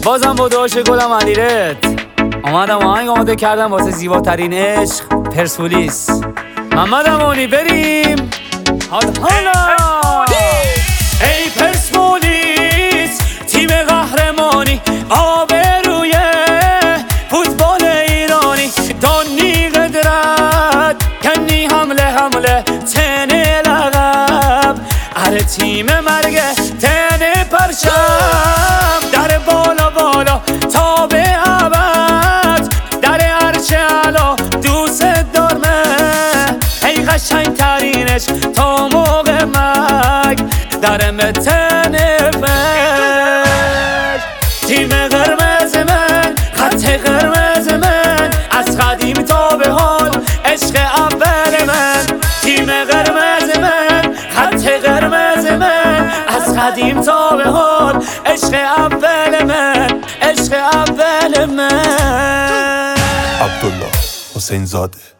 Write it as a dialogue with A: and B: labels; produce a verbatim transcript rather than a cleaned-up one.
A: بازم با داشت گلم علیرت آمدم آهنگ آماده کردم واسه زیباترین عشق پرسپولیس. محمد امانی بریم حال حالا. ای پرسپولیس تیم قهرمانی، آبروی فوتبال ایرانی، دانی قدرت کنی حمله حمله تن لقب، اره تیم مرگه تن پرچم، در بالا بالا تا به ابد، در عرش علا دوست دارمه، ای قشنگ ترینش تا موقع مرگ، در متن فش. تیم قرمز من، خط قرمز من، از قدیم تا به حال عشق اول من. تیم قرمز من، خط قرمز من، از قدیم تا به حال عشق اول من، عشق اول من.
B: عبدالله حسین زاده.